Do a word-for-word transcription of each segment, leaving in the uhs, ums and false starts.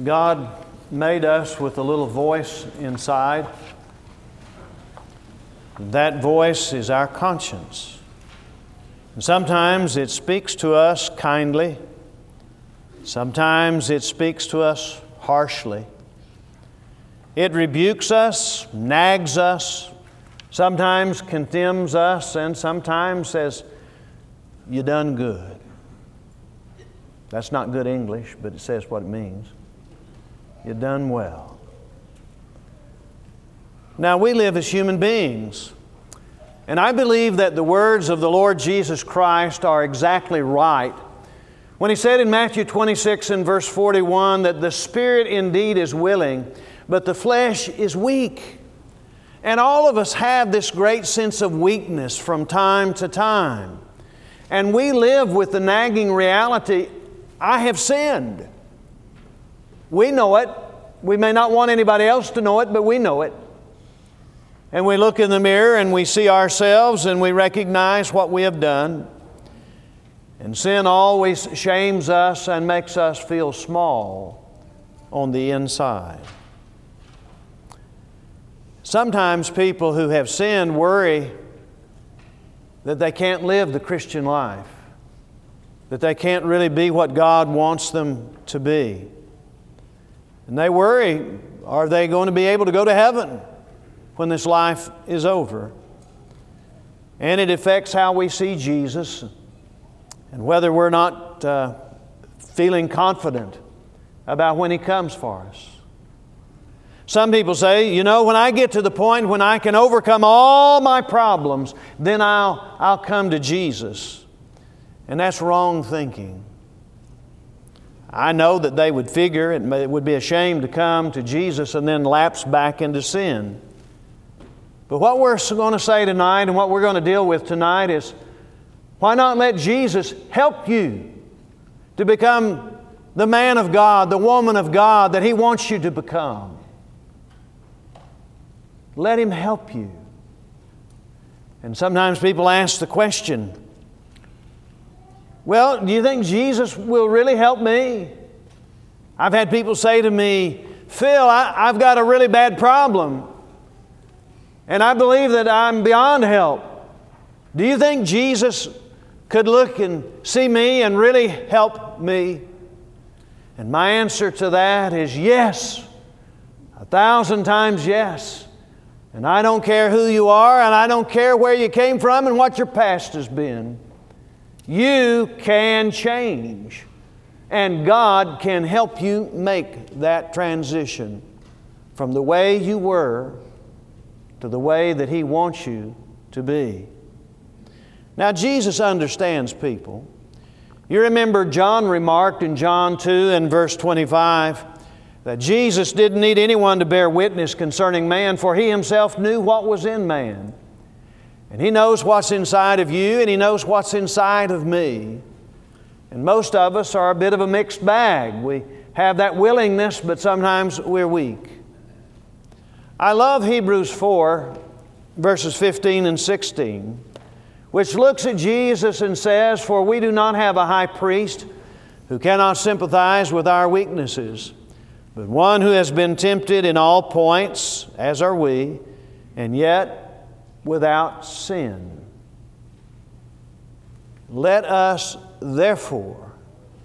God made us with a little voice inside. That voice is our conscience. And sometimes it speaks to us kindly. Sometimes it speaks to us harshly. It rebukes us, nags us, sometimes condemns us, and sometimes says, "You done good." That's not good English, but it says what it means. You done well. Now, we live as human beings, and I believe that the words of the Lord Jesus Christ are exactly right when He said in Matthew twenty-six and verse forty-one that the Spirit indeed is willing, but the flesh is weak. And all of us have this great sense of weakness from time to time. And we live with the nagging reality, I have sinned. We know it. We may not want anybody else to know it, but we know it. And we look in the mirror and we see ourselves and we recognize what we have done. And sin always shames us and makes us feel small on the inside. Sometimes people who have sinned worry that they can't live the Christian life, that they can't really be what God wants them to be. And they worry, are they going to be able to go to heaven when this life is over? And it affects how we see Jesus and whether we're not uh, feeling confident about when He comes for us. Some people say, you know, when I get to the point when I can overcome all my problems, then I'll, I'll come to Jesus. And that's wrong thinking. I know that they would figure it, may, it would be a shame to come to Jesus and then lapse back into sin. But what we're going to say tonight and what we're going to deal with tonight is, why not let Jesus help you to become the man of God, the woman of God that He wants you to become? Let Him help you. And sometimes people ask the question, well, do you think Jesus will really help me? I've had people say to me, Phil, I, I've got a really bad problem, and I believe that I'm beyond help. Do you think Jesus could look and see me and really help me? And my answer to that is yes, a thousand times yes. And I don't care who you are, and I don't care where you came from and what your past has been. You can change, and God can help you make that transition from the way you were to the way that He wants you to be. Now, Jesus understands people. You remember John remarked in John two and verse twenty-five that Jesus didn't need anyone to bear witness concerning man, for He Himself knew what was in man. And He knows what's inside of you, and He knows what's inside of me. And most of us are a bit of a mixed bag. We have that willingness, but sometimes we're weak. I love Hebrews four, verses fifteen and sixteen, which looks at Jesus and says, "For we do not have a high priest who cannot sympathize with our weaknesses, but one who has been tempted in all points, as are we, and yet without sin. Let us, therefore,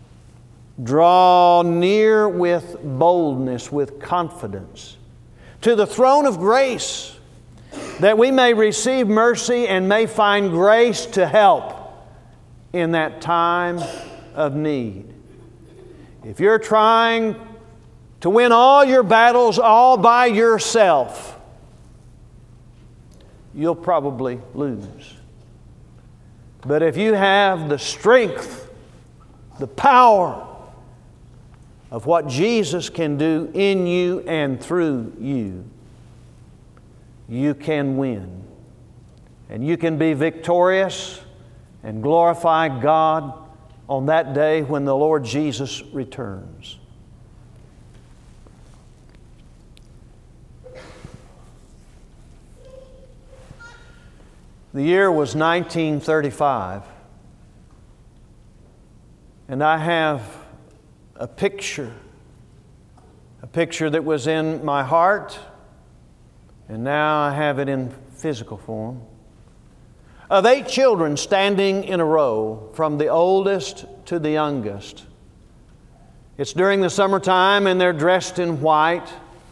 draw near with boldness, with confidence, to the throne of grace, that we may receive mercy and may find grace to help in that time of need." If you're trying to win all your battles all by yourself, you'll probably lose. But if you have the strength, the power of what Jesus can do in you and through you, you can win. And you can be victorious and glorify God on that day when the Lord Jesus returns. The year was nineteen thirty-five, and I have a picture a picture that was in my heart, and now I have it in physical form, of eight children standing in a row from the oldest to the youngest. It's during the summertime and they're dressed in white,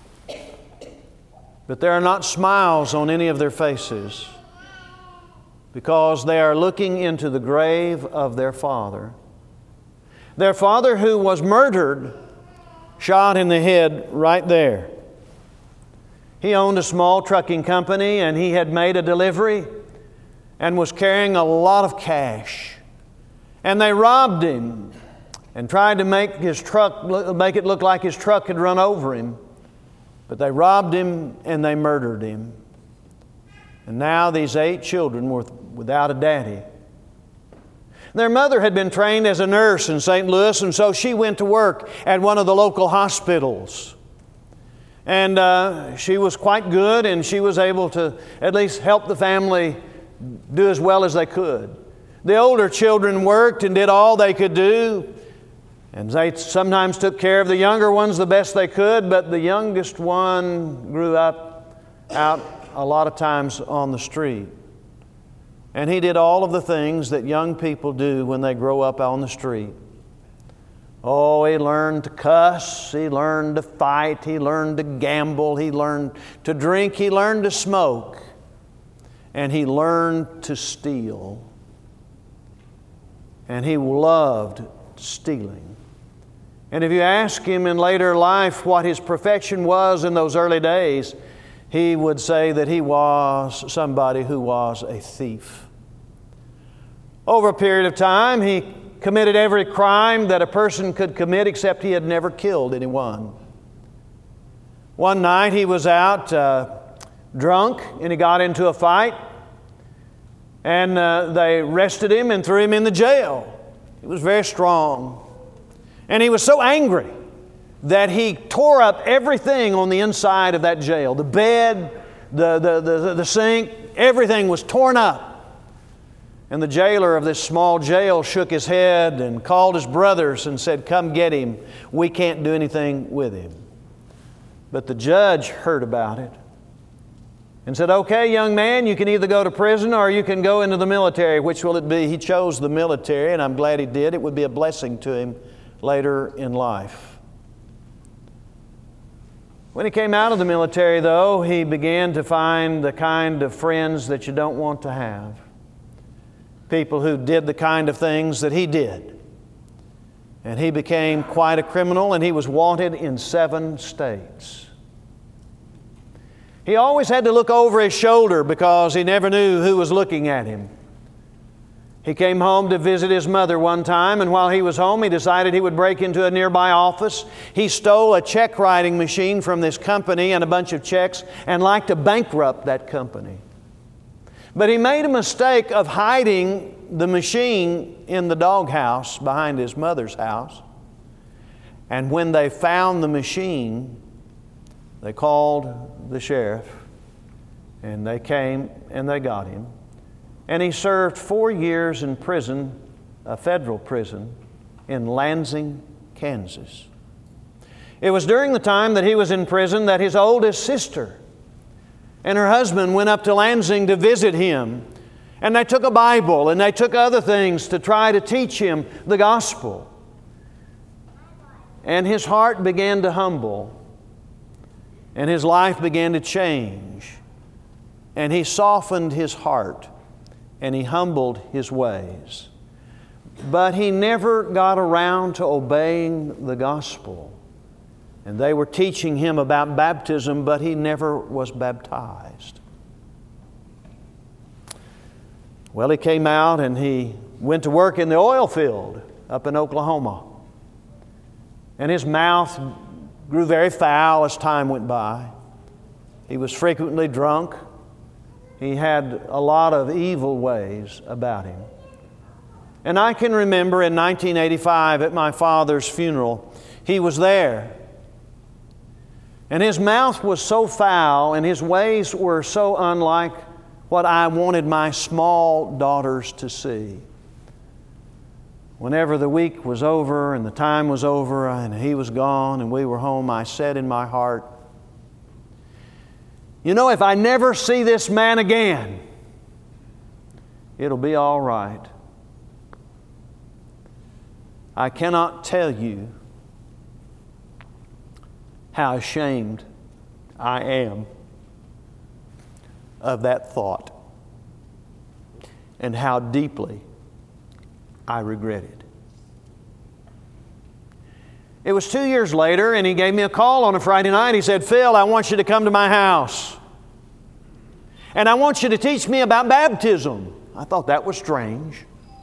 but there are not smiles on any of their faces because they are looking into the grave of their father. Their father who was murdered, shot in the head right there. He owned a small trucking company and he had made a delivery and was carrying a lot of cash. And they robbed him and tried to make his truck, make it look like his truck had run over him. But they robbed him and they murdered him. And now these eight children were without a daddy. Their mother had been trained as a nurse in Saint Louis, and so she went to work at one of the local hospitals. And uh, she was quite good, and she was able to at least help the family do as well as they could. The older children worked and did all they could do, and they sometimes took care of the younger ones the best they could, but the youngest one grew up out a lot of times on the street. And he did all of the things that young people do when they grow up on the street. Oh, he learned to cuss, he learned to fight, he learned to gamble, he learned to drink, he learned to smoke, and he learned to steal. And he loved stealing. And if you ask him in later life what his profession was in those early days, he would say that he was somebody who was a thief. Over a period of time, he committed every crime that a person could commit, except he had never killed anyone. One night he was out uh, drunk and he got into a fight, and uh, they arrested him and threw him in the jail. He was very strong. And he was so angry that he tore up everything on the inside of that jail. The bed, the, the, the, the sink, everything was torn up. And the jailer of this small jail shook his head and called his brothers and said, "Come get him. We can't do anything with him." But the judge heard about it and said, "Okay, young man, you can either go to prison or you can go into the military. Which will it be?" He chose the military, and I'm glad he did. It would be a blessing to him later in life. When he came out of the military, though, he began to find the kind of friends that you don't want to have. People who did the kind of things that he did. And he became quite a criminal, and he was wanted in seven states. He always had to look over his shoulder because he never knew who was looking at him. He came home to visit his mother one time, and while he was home, he decided he would break into a nearby office. He stole a check writing machine from this company and a bunch of checks and liked to bankrupt that company. But he made a mistake of hiding the machine in the doghouse behind his mother's house. And when they found the machine, they called the sheriff, and they came and they got him. And he served four years in prison, a federal prison, in Lansing, Kansas. It was during the time that he was in prison that his oldest sister and her husband went up to Lansing to visit him. And they took a Bible and they took other things to try to teach him the gospel. And his heart began to humble. And his life began to change. And he softened his heart. And he humbled his ways. But he never got around to obeying the gospel. And they were teaching him about baptism, but he never was baptized. Well, he came out and he went to work in the oil field up in Oklahoma. And his mouth grew very foul as time went by. He was frequently drunk. He had a lot of evil ways about him. And I can remember in nineteen eighty-five at my father's funeral, he was there. And his mouth was so foul and his ways were so unlike what I wanted my small daughters to see. whenever the week was over and the time was over and he was gone and we were home, I said in my heart, you know, if I never see this man again, it'll be all right. I cannot tell you how ashamed I am of that thought and how deeply I regret it. It was two years later, and he gave me a call on a Friday night. He said, Phil, I want you to come to my house, and I want you to teach me about baptism. I thought that was strange.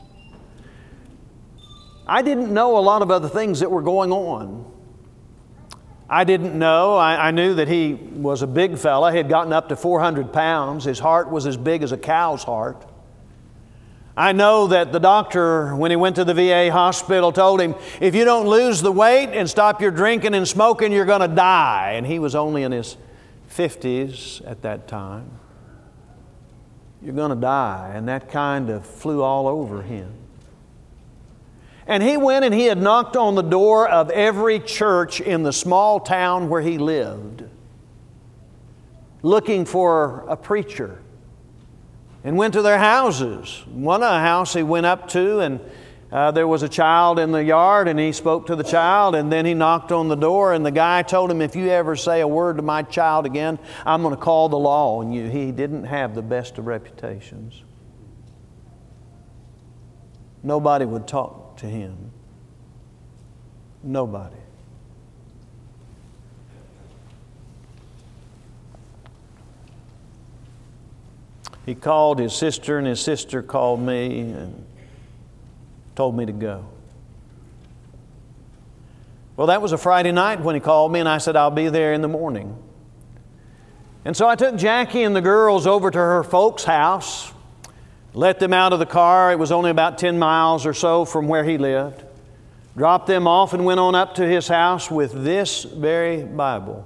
I didn't know a lot of other things that were going on. I didn't know. I, I knew that he was a big fella. He had gotten up to four hundred pounds. His heart was as big as a cow's heart. I know that the doctor, when he went to the V A hospital, told him, if you don't lose the weight and stop your drinking and smoking, you're going to die. And he was only in his fifties at that time. You're going to die. And that kind of flew all over him. And he went and he had knocked on the door of every church in the small town where he lived, looking for a preacher, and went to their houses. One house he went up to, and uh, there was a child in the yard, and he spoke to the child, and then he knocked on the door, and the guy told him, if you ever say a word to my child again, I'm going to call the law on you. He didn't have the best of reputations. Nobody would talk to him. Nobody. He called his sister, and his sister called me and told me to go. Well, that was a Friday night when he called me, and I said, I'll be there in the morning. And so I took Jackie and the girls over to her folks' house, let them out of the car. It was only about ten miles or so from where he lived. Dropped them off and went on up to his house with this very Bible.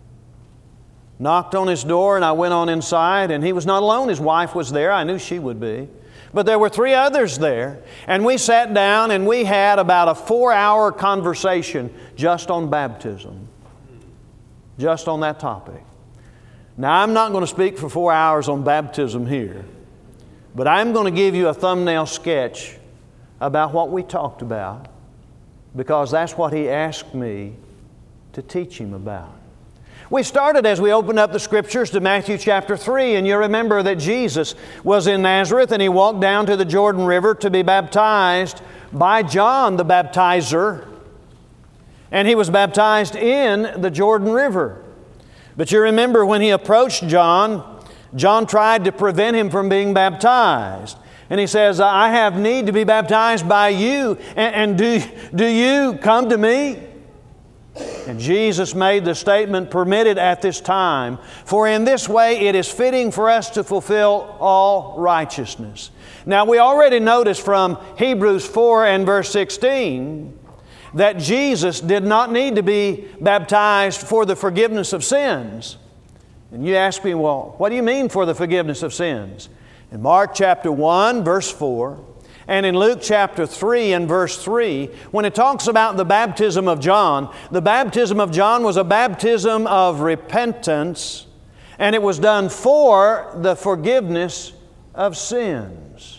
Knocked on his door, and I went on inside, and he was not alone. His wife was there. I knew she would be. But there were three others there, and we sat down and we had about a four-hour conversation just on baptism. Just on that topic. Now, I'm not going to speak for four hours on baptism here, but I'm going to give you a thumbnail sketch about what we talked about, because that's what he asked me to teach him about. We started as we opened up the Scriptures to Matthew chapter three, and you remember that Jesus was in Nazareth and He walked down to the Jordan River to be baptized by John the Baptizer, and He was baptized in the Jordan River. But you remember when He approached John, John tried to prevent Him from being baptized. And he says, I have need to be baptized by you, and, and do, do you come to me? And Jesus made the statement, permitted at this time, for in this way it is fitting for us to fulfill all righteousness. Now we already noticed from Hebrews four and verse sixteen that Jesus did not need to be baptized for the forgiveness of sins. And you ask me, well, what do you mean for the forgiveness of sins? In Mark chapter one, verse four, and in Luke chapter three and verse three, when it talks about the baptism of John, the baptism of John was a baptism of repentance, and it was done for the forgiveness of sins.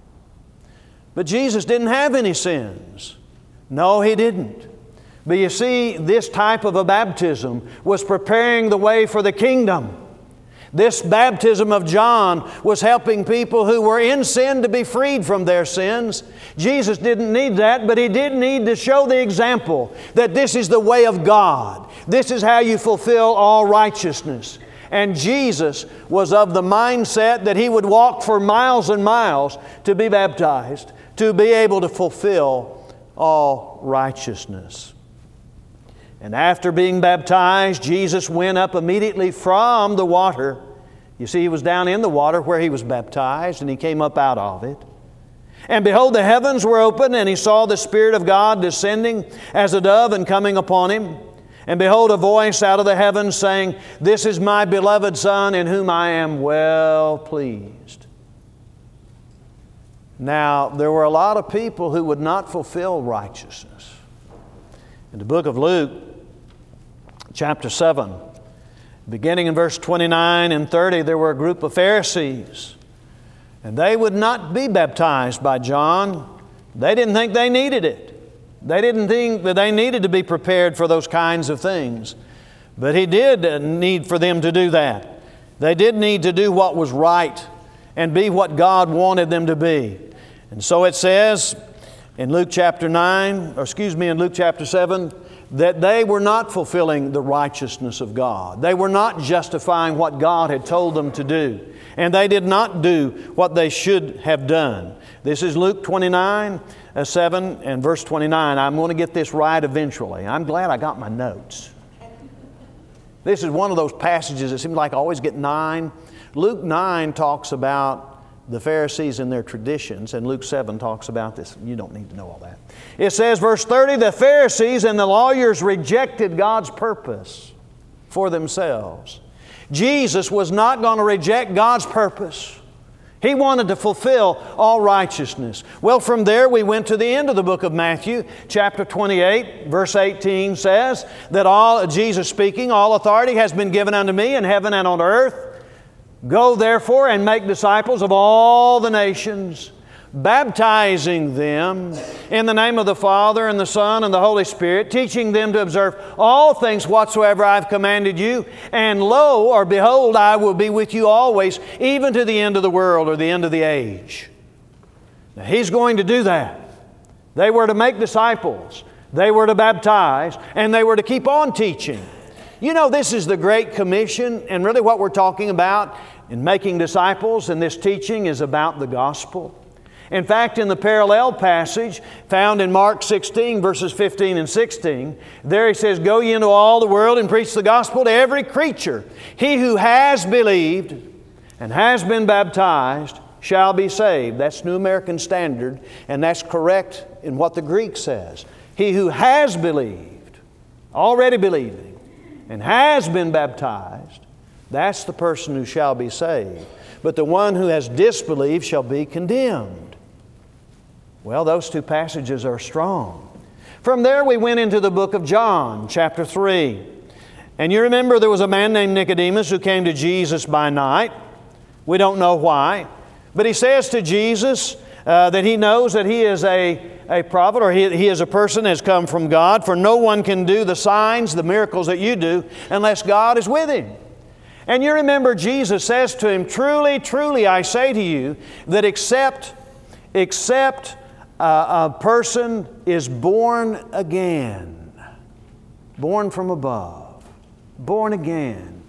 But Jesus didn't have any sins. No, He didn't. But you see, this type of a baptism was preparing the way for the kingdom. This baptism of John was helping people who were in sin to be freed from their sins. Jesus didn't need that, but He did need to show the example that this is the way of God. This is how you fulfill all righteousness. And Jesus was of the mindset that He would walk for miles and miles to be baptized, to be able to fulfill all righteousness. And after being baptized, Jesus went up immediately from the water. You see, He was down in the water where He was baptized, and He came up out of it. And behold, the heavens were opened, and He saw the Spirit of God descending as a dove and coming upon Him. And behold, a voice out of the heavens saying, This is my beloved Son, in whom I am well pleased. Now, there were a lot of people who would not fulfill righteousness. In the book of Luke, chapter seven, beginning in verse twenty-nine and thirty, there were a group of Pharisees, and they would not be baptized by John. They didn't think they needed it. They didn't think that they needed to be prepared for those kinds of things. But He did need for them to do that. They did need to do what was right and be what God wanted them to be. And so it says in Luke chapter nine, or excuse me, in Luke chapter seven, that they were not fulfilling the righteousness of God. They were not justifying what God had told them to do. And they did not do what they should have done. This is Luke twenty-nine, uh, seven and verse twenty-nine. I'm going to get this right eventually. I'm glad I got my notes. This is one of those passages that seems like I always get nine. Luke nine talks about the Pharisees and their traditions, and Luke seven talks about this. You don't need to know all that. It says, verse thirty, the Pharisees and the lawyers rejected God's purpose for themselves. Jesus was not going to reject God's purpose. He wanted to fulfill all righteousness. Well, from there we went to the end of the book of Matthew, chapter twenty-eight, verse eighteen says that all, Jesus speaking, all authority has been given unto me in heaven and on earth. Go therefore and make disciples of all the nations, baptizing them in the name of the Father and the Son and the Holy Spirit, teaching them to observe all things whatsoever I've commanded you. And lo, or behold, I will be with you always, even to the end of the world or the end of the age. Now, He's going to do that. They were to make disciples, they were to baptize, and they were to keep on teaching. You know, this is the Great Commission, and really what we're talking about in making disciples and this teaching is about the gospel. In fact, in the parallel passage found in Mark sixteen, verses fifteen and sixteen, there He says, go ye into all the world and preach the gospel to every creature. He who has believed and has been baptized shall be saved. That's New American Standard, and that's correct in what the Greek says. He who has believed, already believing, and has been baptized, that's the person who shall be saved. But the one who has disbelieved shall be condemned. Well, those two passages are strong. From there we went into the book of John, chapter three. And you remember there was a man named Nicodemus who came to Jesus by night. We don't know why. But he says to Jesus uh, that he knows that he is a a prophet, or he, he is a person that has come from God, for no one can do the signs, the miracles that you do, unless God is with him. And you remember Jesus says to him, truly, truly, I say to you, that except, except uh, a person is born again, born from above, born again,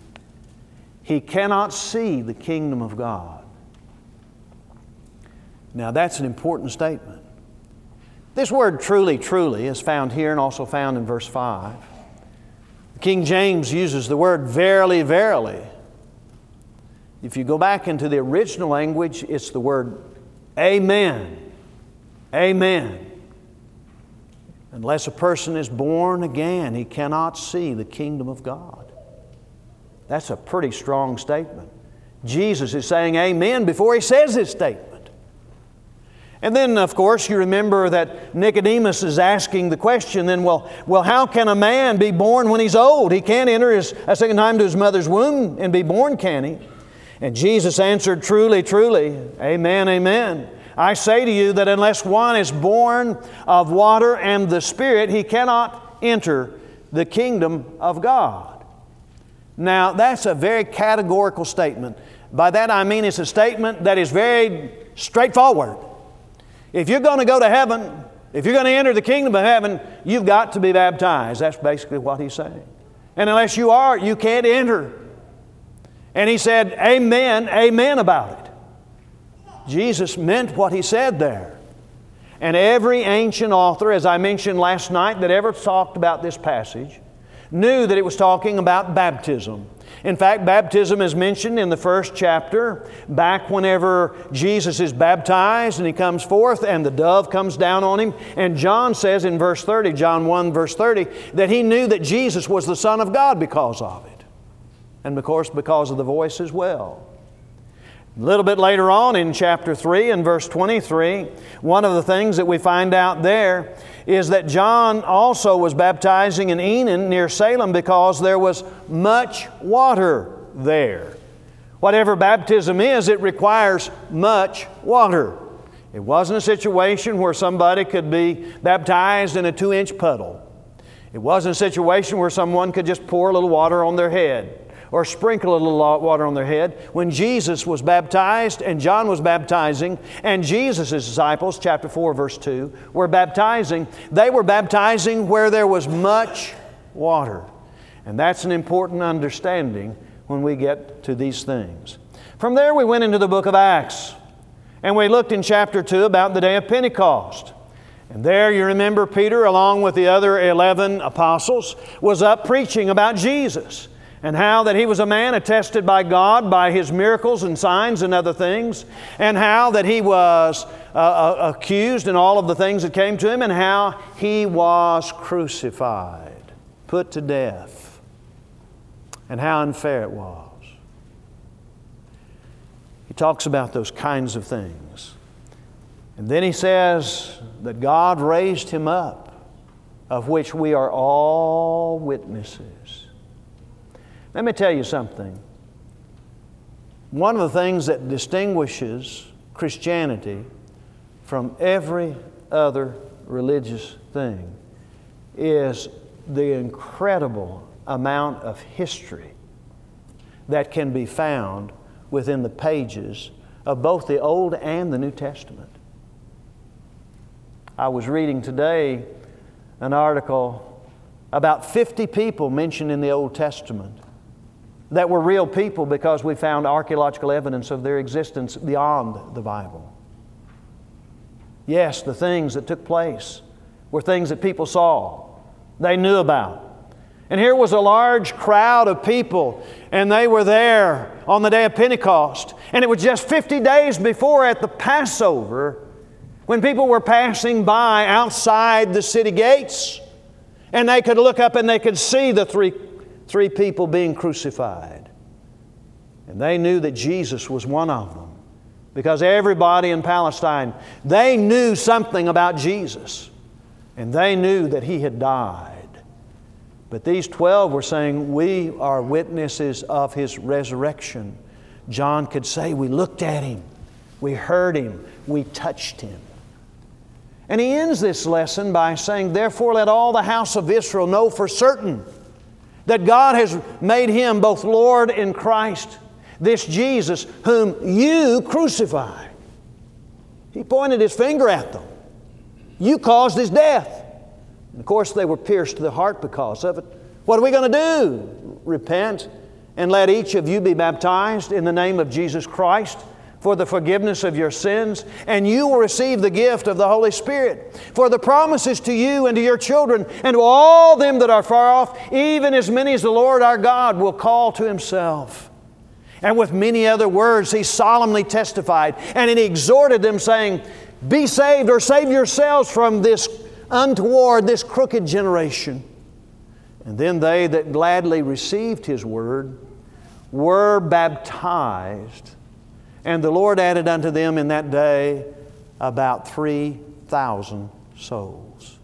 he cannot see the kingdom of God. Now that's an important statement. This word truly, truly is found here and also found in verse five. King James uses the word verily, verily. If you go back into the original language, it's the word amen. Amen. Unless a person is born again, he cannot see the kingdom of God. That's a pretty strong statement. Jesus is saying amen before He says this statement. And then, of course, you remember that Nicodemus is asking the question then, well, well, how can a man be born when he's old? He can't enter his, a second time to his mother's womb and be born, can he? And Jesus answered, truly, truly, amen, amen. I say to you that unless one is born of water and the Spirit, he cannot enter the kingdom of God. Now, that's a very categorical statement. By that I mean it's a statement that is very straightforward. If you're going to go to heaven, if you're going to enter the kingdom of heaven, you've got to be baptized. That's basically what He's saying. And unless you are, you can't enter. And He said, amen, amen about it. Jesus meant what He said there. And every ancient author, as I mentioned last night, that ever talked about this passage, knew that it was talking about baptism. In fact, baptism is mentioned in the first chapter, back whenever Jesus is baptized and He comes forth and the dove comes down on Him. And John says in verse thirty, John one verse thirty, that he knew that Jesus was the Son of God because of it. And of course because of the voice as well. A little bit later on in chapter three and verse twenty-three, one of the things that we find out there is that John also was baptizing in Enon near Salem because there was much water there. Whatever baptism is, it requires much water. It wasn't a situation where somebody could be baptized in a two-inch puddle. It wasn't a situation where someone could just pour a little water on their head or sprinkle a little water on their head. When Jesus was baptized and John was baptizing and Jesus' disciples, chapter four, verse two, were baptizing, they were baptizing where there was much water. And that's an important understanding when we get to these things. From there we went into the book of Acts. And we looked in chapter two about the day of Pentecost. And there you remember Peter, along with the other eleven apostles, was up preaching about Jesus and how that He was a man attested by God by His miracles and signs and other things, and how that He was uh, uh, accused in all of the things that came to Him, and how He was crucified, put to death, and how unfair it was. He talks about those kinds of things. And then he says that God raised Him up, of which we are all witnesses. Let me tell you something. One of the things that distinguishes Christianity from every other religious thing is the incredible amount of history that can be found within the pages of both the Old and the New Testament. I was reading today an article about fifty people mentioned in the Old Testament that were real people because we found archaeological evidence of their existence beyond the Bible. Yes, the things that took place were things that people saw, they knew about. And here was a large crowd of people, and they were there on the day of Pentecost. And it was just fifty days before at the Passover when people were passing by outside the city gates, and they could look up and they could see the three, three people being crucified. And they knew that Jesus was one of them, because everybody in Palestine, they knew something about Jesus, and they knew that He had died. But these twelve were saying, we are witnesses of His resurrection. John could say, we looked at Him, we heard Him, we touched Him. And he ends this lesson by saying, therefore let all the house of Israel know for certain that God has made Him both Lord and Christ, this Jesus whom you crucified. He pointed His finger at them. You caused His death. And of course they were pierced to the heart because of it. What are we going to do? Repent and let each of you be baptized in the name of Jesus Christ for the forgiveness of your sins, and you will receive the gift of the Holy Spirit. For the promises to you and to your children and to all them that are far off, even as many as the Lord our God will call to Himself. And with many other words He solemnly testified, and He exhorted them, saying, be saved or save yourselves from this untoward, this crooked generation. And then they that gladly received His word were baptized. And the Lord added unto them in that day about three thousand souls.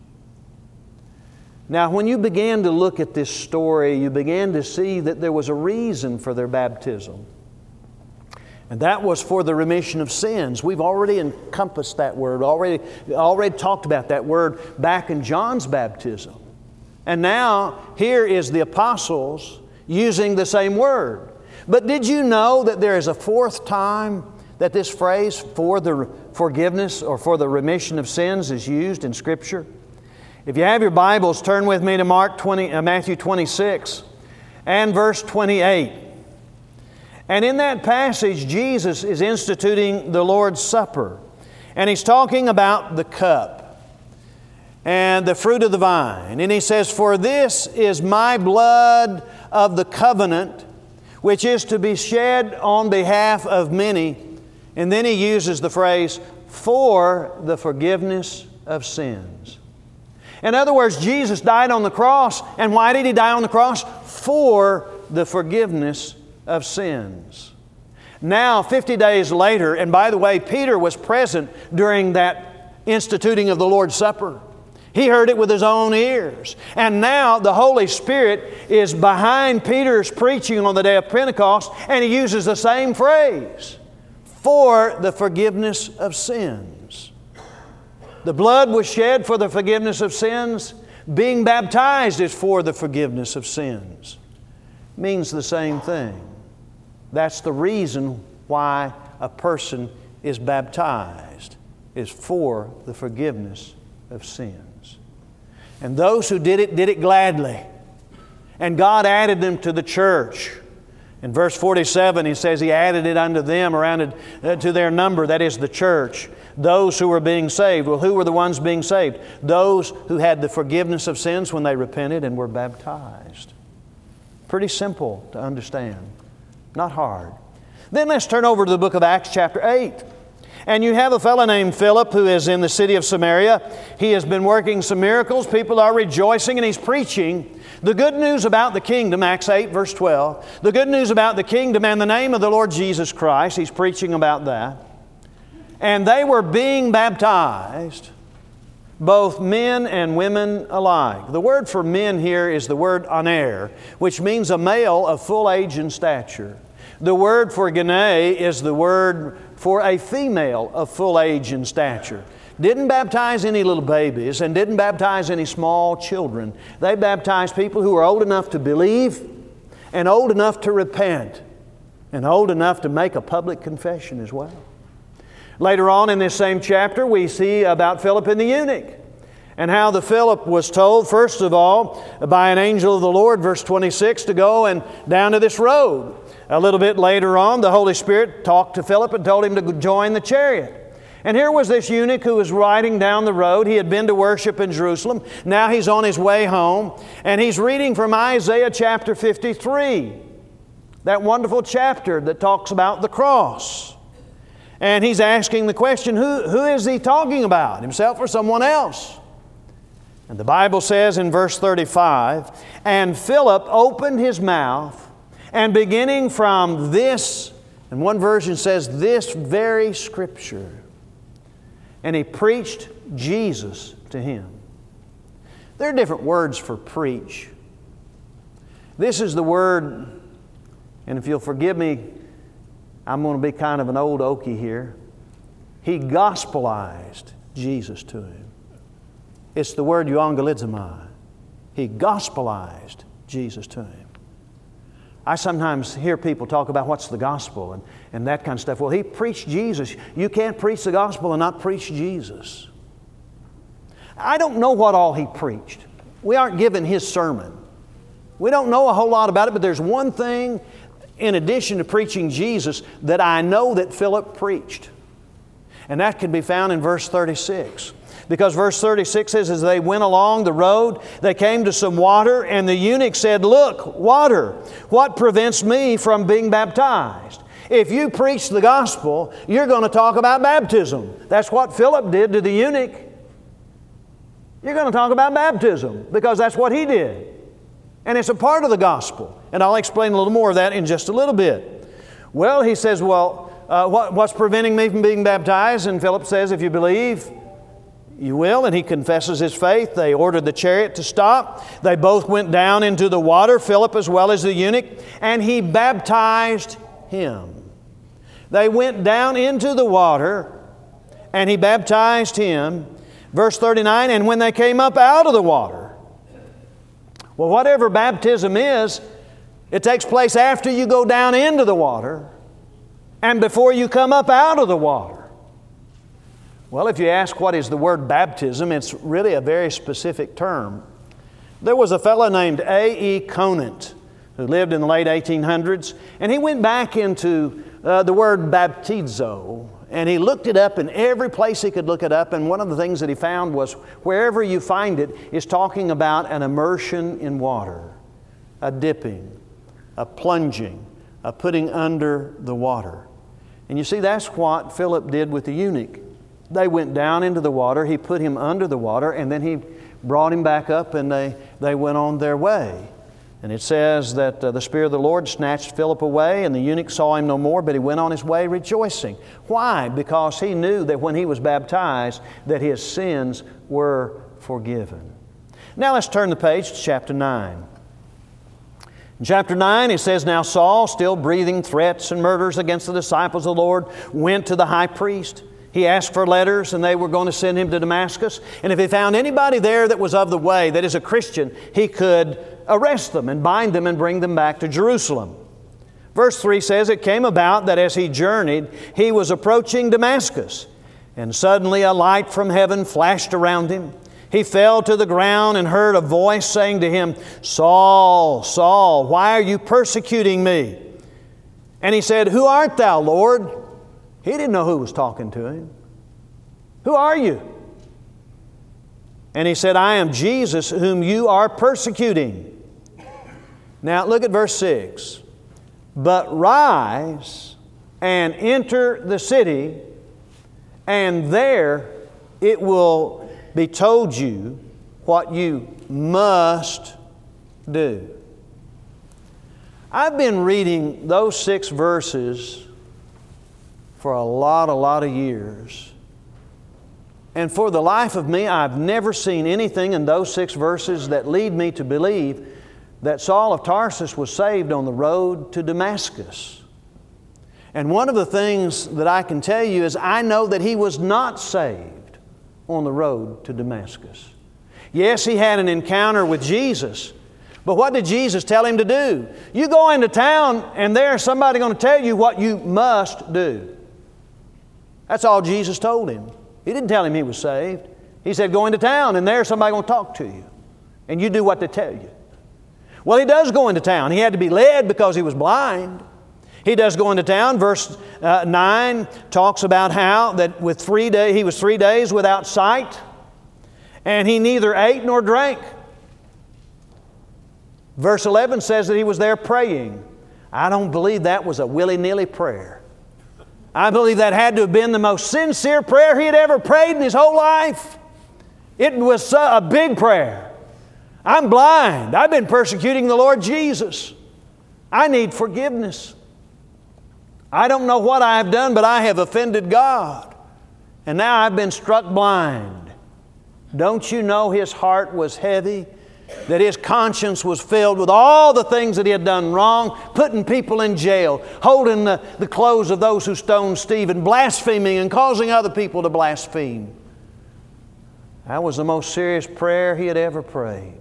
Now, when you began to look at this story, you began to see that there was a reason for their baptism. And that was for the remission of sins. We've already encompassed that word, already, already talked about that word back in John's baptism. And now, here is the apostles using the same word. But did you know that there is a fourth time that this phrase for the forgiveness or for the remission of sins is used in Scripture? If you have your Bibles, turn with me to Mark twenty, uh, Matthew twenty-six and verse twenty-eight. And in that passage, Jesus is instituting the Lord's Supper. And He's talking about the cup and the fruit of the vine. And He says, for this is my blood of the covenant, which is to be shed on behalf of many. And then He uses the phrase, for the forgiveness of sins. In other words, Jesus died on the cross. And why did He die on the cross? For the forgiveness of sins. Now, fifty days later, and by the way, Peter was present during that instituting of the Lord's Supper. He heard it with his own ears. And now the Holy Spirit is behind Peter's preaching on the day of Pentecost, and he uses the same phrase, for the forgiveness of sins. The blood was shed for the forgiveness of sins. Being baptized is for the forgiveness of sins. Means the same thing. That's the reason why a person is baptized, is for the forgiveness of sins. And those who did it, did it gladly. And God added them to the church. In verse forty-seven, He says He added it unto them, or added to their number, that is the church, those who were being saved. Well, who were the ones being saved? Those who had the forgiveness of sins when they repented and were baptized. Pretty simple to understand. Not hard. Then let's turn over to the book of Acts chapter eight. And you have a fellow named Philip who is in the city of Samaria. He has been working some miracles. People are rejoicing, and he's preaching the good news about the kingdom, Acts eight verse twelve. The good news about the kingdom and the name of the Lord Jesus Christ. He's preaching about that. And they were being baptized, both men and women alike. The word for men here is the word aner, which means a male of full age and stature. The word for gene is the word for a female of full age and stature. Didn't baptize any little babies and didn't baptize any small children. They baptized people who were old enough to believe and old enough to repent and old enough to make a public confession as well. Later on in this same chapter, we see about Philip and the eunuch, and how the Philip was told, first of all, by an angel of the Lord, verse twenty-six, to go and down to this road. A little bit later on, the Holy Spirit talked to Philip and told him to join the chariot. And here was this eunuch who was riding down the road. He had been to worship in Jerusalem. Now he's on his way home, and he's reading from Isaiah chapter fifty-three, that wonderful chapter that talks about the cross. And he's asking the question, who, who is he talking about, himself or someone else? And the Bible says in verse thirty-five, and Philip opened his mouth, and beginning from this, and one version says this very scripture, and he preached Jesus to him. There are different words for preach. This is the word, and if you'll forgive me, I'm going to be kind of an old okie here. He gospelized Jesus to him. It's the word euangelizomai. He gospelized Jesus to him. I sometimes hear people talk about what's the gospel and, and that kind of stuff. Well, he preached Jesus. You can't preach the gospel and not preach Jesus. I don't know what all he preached. We aren't given his sermon. We don't know a whole lot about it, but there's one thing in addition to preaching Jesus that I know that Philip preached. And that can be found in verse thirty-six. Because verse thirty-six says, as they went along the road, they came to some water, and the eunuch said, look, water, what prevents me from being baptized? If you preach the gospel, you're going to talk about baptism. That's what Philip did to the eunuch. You're going to talk about baptism because that's what he did. And it's a part of the gospel. And I'll explain a little more of that in just a little bit. Well, he says, well, uh, what, what's preventing me from being baptized? And Philip says, if you believe, you will. And he confesses his faith. They ordered the chariot to stop. They both went down into the water, Philip as well as the eunuch, and he baptized him. They went down into the water, and he baptized him. Verse thirty-nine, and when they came up out of the water, well, whatever baptism is, it takes place after you go down into the water and before you come up out of the water. Well, if you ask what is the word baptism, it's really a very specific term. There was a fellow named A E Conant who lived in the late eighteen hundreds, and he went back into uh, the word baptizo, and he looked it up in every place he could look it up, and one of the things that he found was wherever you find it is talking about an immersion in water, a dipping, a plunging, a putting under the water. And you see, that's what Philip did with the eunuch. They went down into the water, he put him under the water, and then he brought him back up, and they, they went on their way. And it says that uh, the Spirit of the Lord snatched Philip away, and the eunuch saw him no more, but he went on his way rejoicing. Why? Because he knew that when he was baptized, that his sins were forgiven. Now let's turn the page to chapter nine. In chapter nine, it says, Now Saul, still breathing threats and murders against the disciples of the Lord, went to the high priest. He asked for letters, and they were going to send him to Damascus. And if he found anybody there that was of the way, that is a Christian, he could arrest them and bind them and bring them back to Jerusalem. Verse three says, It came about that as he journeyed, he was approaching Damascus, and suddenly a light from heaven flashed around him. He fell to the ground and heard a voice saying to him, Saul, Saul, why are you persecuting me? And he said, Who art thou, Lord? He didn't know who was talking to him. Who are you? And he said, I am Jesus whom you are persecuting. Now look at verse six. But rise and enter the city, and there it will be told you what you must do. I've been reading those six verses for a lot, a lot of years. And for the life of me, I've never seen anything in those six verses that lead me to believe that Saul of Tarsus was saved on the road to Damascus. And one of the things that I can tell you is I know that he was not saved on the road to Damascus. Yes, he had an encounter with Jesus, but what did Jesus tell him to do? You go into town and there's somebody going to tell you what you must do. That's all Jesus told him. He didn't tell him he was saved. He said, go into town and there's somebody going to talk to you. And you do what they tell you. Well, he does go into town. He had to be led because he was blind. He does go into town. Verse uh, nine talks about how that with three day, he was three days without sight, and he neither ate nor drank. Verse eleven says that he was there praying. I don't believe that was a willy-nilly prayer. I believe that had to have been the most sincere prayer he had ever prayed in his whole life. It was a big prayer. I'm blind. I've been persecuting the Lord Jesus. I need forgiveness. I don't know what I have done, but I have offended God. And now I've been struck blind. Don't you know his heart was heavy? That his conscience was filled with all the things that he had done wrong, putting people in jail, holding the, the clothes of those who stoned Stephen, blaspheming and causing other people to blaspheme. That was the most serious prayer he had ever prayed.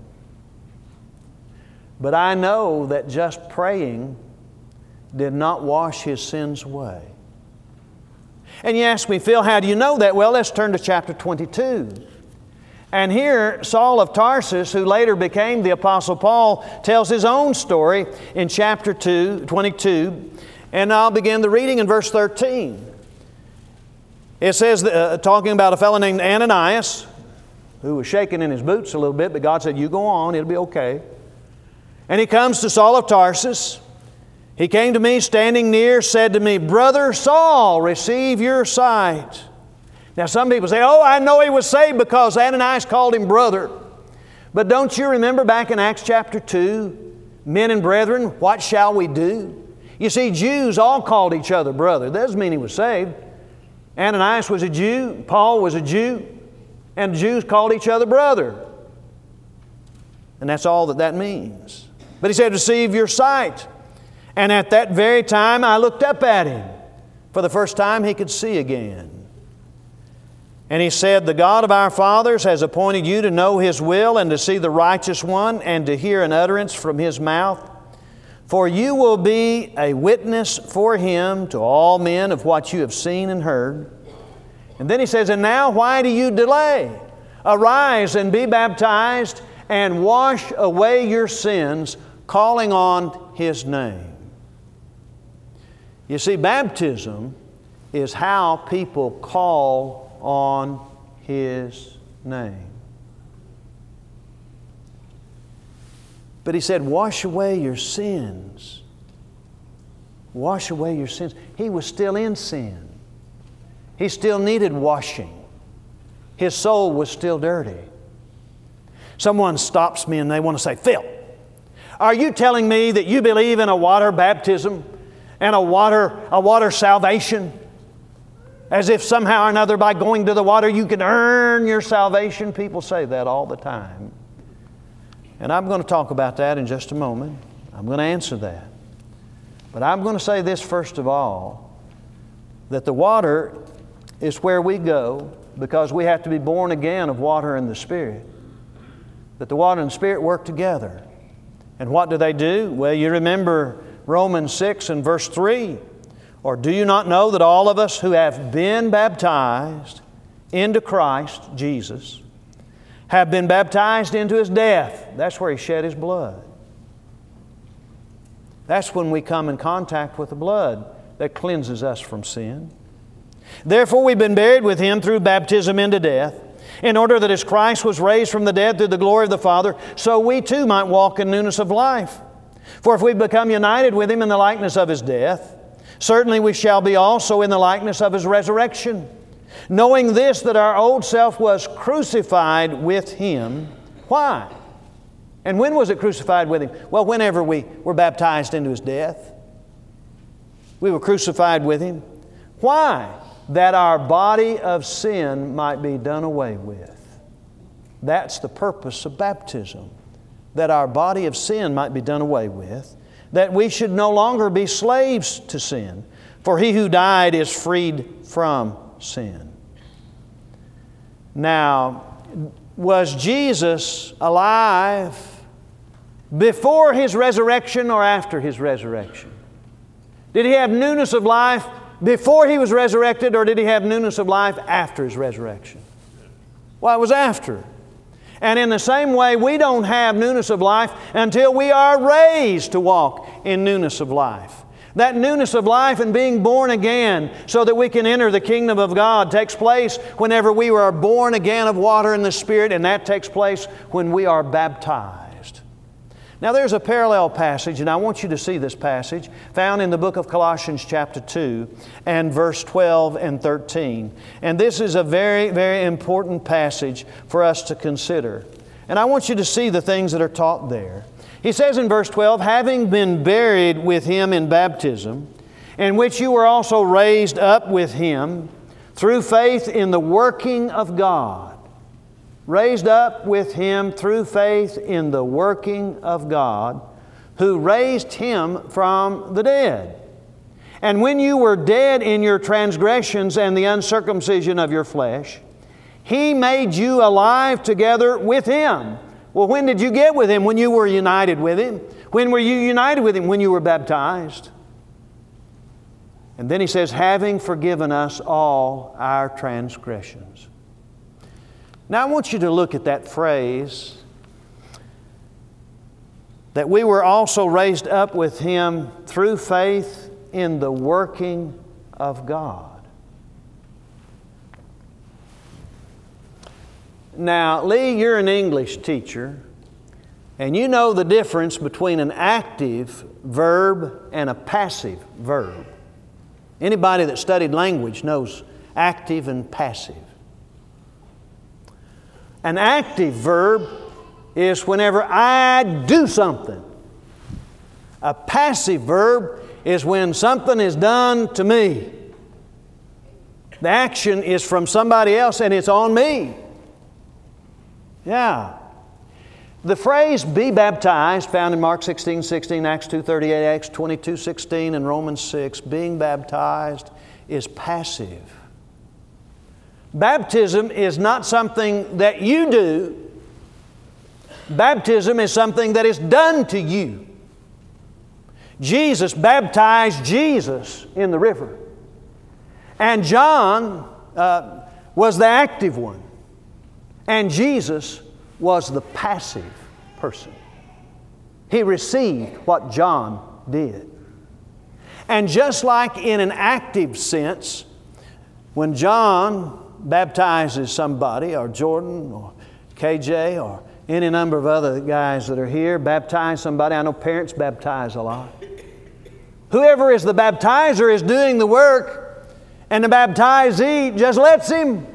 But I know that just praying did not wash his sins away. And you ask me, Phil, how do you know that? Well, let's turn to chapter twenty-two. And here, Saul of Tarsus, who later became the Apostle Paul, tells his own story in chapter two, twenty-two. And I'll begin the reading in verse thirteen. It says, uh, talking about a fellow named Ananias, who was shaking in his boots a little bit, but God said, you go on, it'll be okay. And he comes to Saul of Tarsus. He came to me, standing near, said to me, Brother Saul, receive your sight. Now some people say, oh, I know he was saved because Ananias called him brother. But don't you remember back in Acts chapter two, men and brethren, what shall we do? You see, Jews all called each other brother. That doesn't mean he was saved. Ananias was a Jew, Paul was a Jew, and the Jews called each other brother. And that's all that that means. But he said, receive your sight. And at that very time I looked up at him. For the first time he could see again. And he said, the God of our fathers has appointed you to know His will and to see the righteous one and to hear an utterance from His mouth. For you will be a witness for Him to all men of what you have seen and heard. And then he says, and now why do you delay? Arise and be baptized and wash away your sins, calling on His name. You see, baptism is how people call on His name. But he said, wash away your sins. Wash away your sins. He was still in sin. He still needed washing. His soul was still dirty. Someone stops me and they want to say, Phil, Are you telling me that you believe in a water baptism and a water, a water salvation? As if somehow or another by going to the water you can earn your salvation? People say that all the time. And I'm going to talk about that in just a moment. I'm going to answer that. But I'm going to say this first of all, that the water is where we go because we have to be born again of water and the Spirit. That the water and the Spirit work together. And what do they do? Well, you remember Romans six and verse three. Or do you not know that all of us who have been baptized into Christ Jesus have been baptized into His death? That's where He shed His blood. That's when we come in contact with the blood that cleanses us from sin. Therefore we've been buried with Him through baptism into death, in order that as Christ was raised from the dead through the glory of the Father, so we too might walk in newness of life. For if we become united with Him in the likeness of His death, certainly we shall be also in the likeness of His resurrection. Knowing this, that our old self was crucified with Him. Why? And when was it crucified with Him? Well, whenever we were baptized into His death. We were crucified with Him. Why? That our body of sin might be done away with. That's the purpose of baptism. That our body of sin might be done away with. That we should no longer be slaves to sin. For he who died is freed from sin. Now, was Jesus alive before His resurrection or after His resurrection? Did He have newness of life before He was resurrected, or did He have newness of life after His resurrection? Well, it was after. And in the same way, we don't have newness of life until we are raised to walk in newness of life. That newness of life and being born again so that we can enter the kingdom of God takes place whenever we are born again of water and the Spirit, and that takes place when we are baptized. Now there's a parallel passage, and I want you to see this passage, found in the book of Colossians chapter two and verse twelve and thirteen. And this is a very, very important passage for us to consider. And I want you to see the things that are taught there. He says in verse twelve, having been buried with Him in baptism, in which you were also raised up with Him through faith in the working of God. Raised up with Him through faith in the working of God, who raised Him from the dead. And when you were dead in your transgressions and the uncircumcision of your flesh, He made you alive together with Him. Well, when did you get with Him? When you were united with Him. When were you united with Him? When you were baptized. And then He says, having forgiven us all our transgressions. Now I want you to look at that phrase, that we were also raised up with Him through faith in the working of God. Now, Lee, you're an English teacher, and you know the difference between an active verb and a passive verb. Anybody that studied language knows active and passive. An active verb is whenever I do something. A passive verb is when something is done to me. The action is from somebody else and it's on me. Yeah. The phrase be baptized, found in Mark sixteen sixteen, Acts two thirty-eight, Acts twenty-two sixteen, and Romans six, being baptized is passive. Baptism is not something that you do. Baptism is something that is done to you. Jesus baptized Jesus in the river. And John uh, was the active one. And Jesus was the passive person. He received what John did. And just like in an active sense, when John baptizes somebody, or Jordan, or K J, or any number of other guys that are here, baptize somebody. I know parents baptize a lot. Whoever is the baptizer is doing the work, and the baptizee just lets him.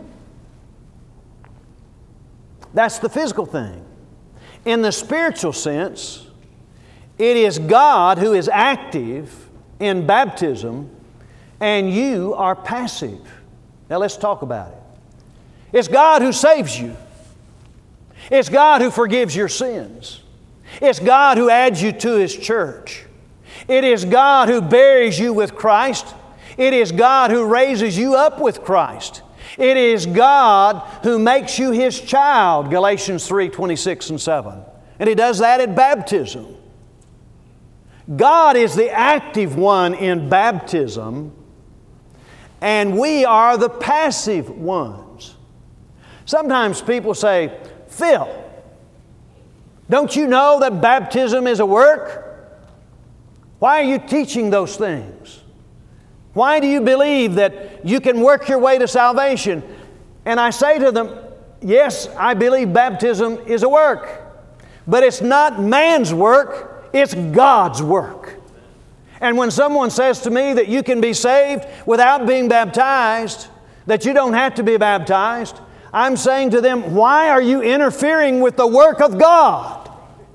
That's the physical thing. In the spiritual sense, It is God who is active in baptism, and you are passive. Now let's talk about it. It's God who saves you. It's God who forgives your sins. It's God who adds you to His church. It is God who buries you with Christ. It is God who raises you up with Christ. It is God who makes you His child, Galatians three, twenty-six and seven. And He does that at baptism. God is the active one in baptism, and we are the passive ones. Sometimes people say, Phil, don't you know that baptism is a work? Why are you teaching those things? Why do you believe that you can work your way to salvation? And I say to them, yes, I believe baptism is a work. But it's not man's work, it's God's work. And when someone says to me that you can be saved without being baptized, that you don't have to be baptized, I'm saying to them, why are you interfering with the work of God?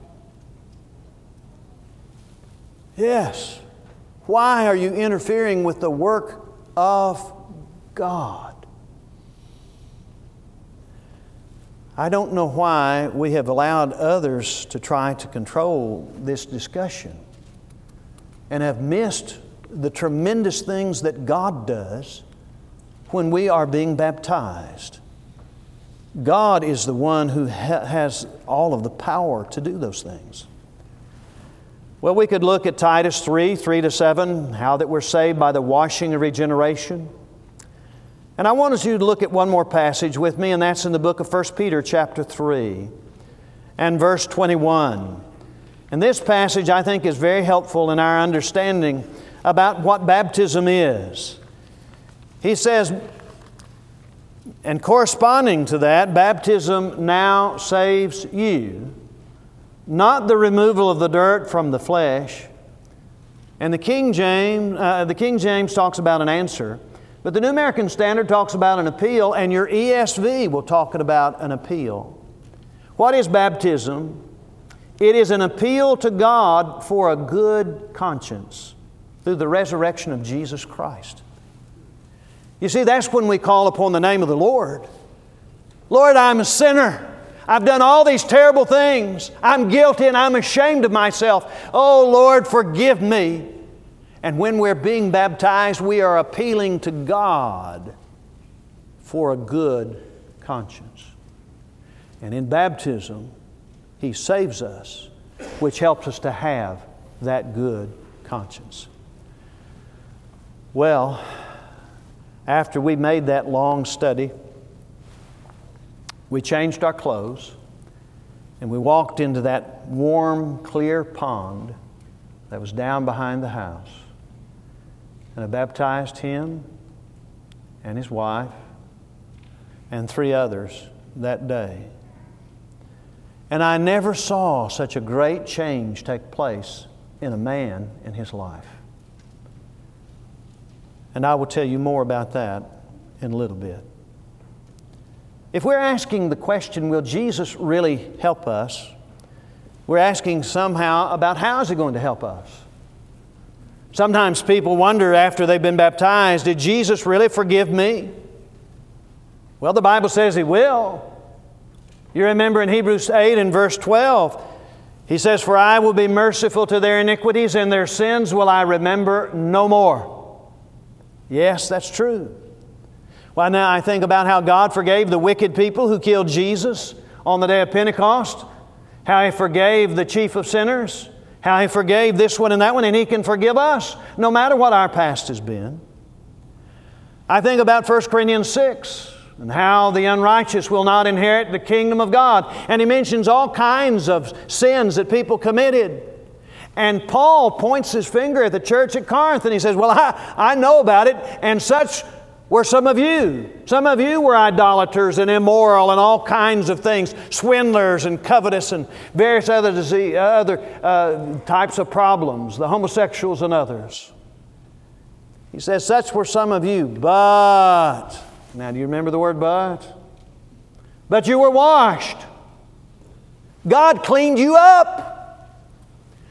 Yes. Why are you interfering with the work of God? I don't know why we have allowed others to try to control this discussion and have missed the tremendous things that God does when we are being baptized. God is the one who ha- has all of the power to do those things. Well, we could look at Titus three, three to seven, how that we're saved by the washing of regeneration. And I want us you to look at one more passage with me, and that's in the book of First Peter chapter three and verse twenty-one. And this passage, I think, is very helpful in our understanding about what baptism is. He says, and corresponding to that, baptism now saves you, not the removal of the dirt from the flesh. And the King James, uh, the King James talks about an answer, but the New American Standard talks about an appeal, and your E S V will talk about an appeal. What is baptism? It is an appeal to God for a good conscience through the resurrection of Jesus Christ. You see, that's when we call upon the name of the Lord. Lord, I'm a sinner. I've done all these terrible things. I'm guilty and I'm ashamed of myself. Oh, Lord, forgive me. And when we're being baptized, we are appealing to God for a good conscience. And in baptism, He saves us, which helps us to have that good conscience. Well, after we made that long study, we changed our clothes and we walked into that warm, clear pond that was down behind the house. And I baptized him and his wife and three others that day. And I never saw such a great change take place in a man in his life. And I will tell you more about that in a little bit. If we're asking the question, will Jesus really help us? We're asking somehow about how is He going to help us? Sometimes people wonder after they've been baptized, did Jesus really forgive me? Well, the Bible says He will. You remember in Hebrews eight and verse twelve, He says, "For I will be merciful to their iniquities, and their sins will I remember no more." Yes, that's true. Well, now I think about how God forgave the wicked people who killed Jesus on the day of Pentecost, how He forgave the chief of sinners, how He forgave this one and that one, and He can forgive us no matter what our past has been. I think about First Corinthians six and how the unrighteous will not inherit the kingdom of God. And he mentions all kinds of sins that people committed. And Paul points his finger at the church at Corinth and he says, well, I, I know about it, and such were some of you. Some of you were idolaters and immoral and all kinds of things, swindlers and covetous and various other disease, other uh, types of problems, the homosexuals and others. He says, such were some of you, but, now do you remember the word but? But you were washed. God cleaned you up.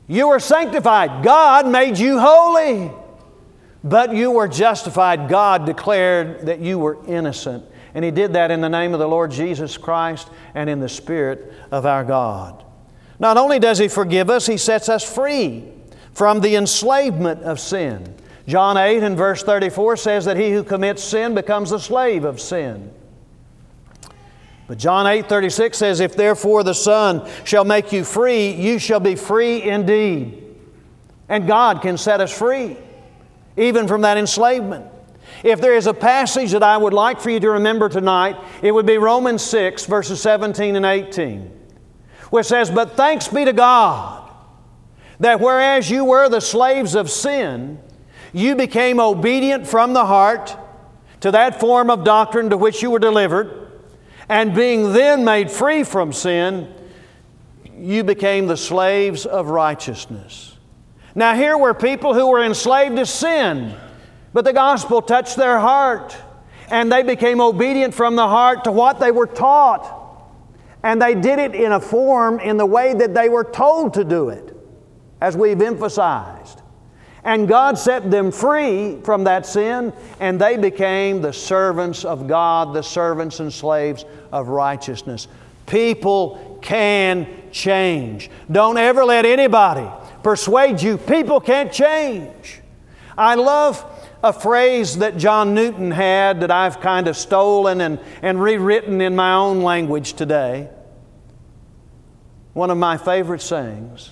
You were sanctified. God made you holy. But you were justified. God declared that you were innocent. And He did that in the name of the Lord Jesus Christ and in the Spirit of our God. Not only does He forgive us, He sets us free from the enslavement of sin. John eight and verse thirty-four says that he who commits sin becomes a slave of sin. But John eight thirty-six says, if therefore the Son shall make you free, you shall be free indeed. And God can set us free, even from that enslavement. If there is a passage that I would like for you to remember tonight, it would be Romans six, verses seventeen and eighteen, where it says, but thanks be to God, that whereas you were the slaves of sin, you became obedient from the heart to that form of doctrine to which you were delivered, and being then made free from sin, you became the slaves of righteousness. Now here were people who were enslaved to sin, but the gospel touched their heart, and they became obedient from the heart to what they were taught. And they did it in a form, in the way that they were told to do it, as we've emphasized. And God set them free from that sin, and they became the servants of God, the servants and slaves of righteousness. People can change. Don't ever let anybody persuade you people can't change. I love a phrase that John Newton had that I've kind of stolen and, and rewritten in my own language today. One of my favorite sayings.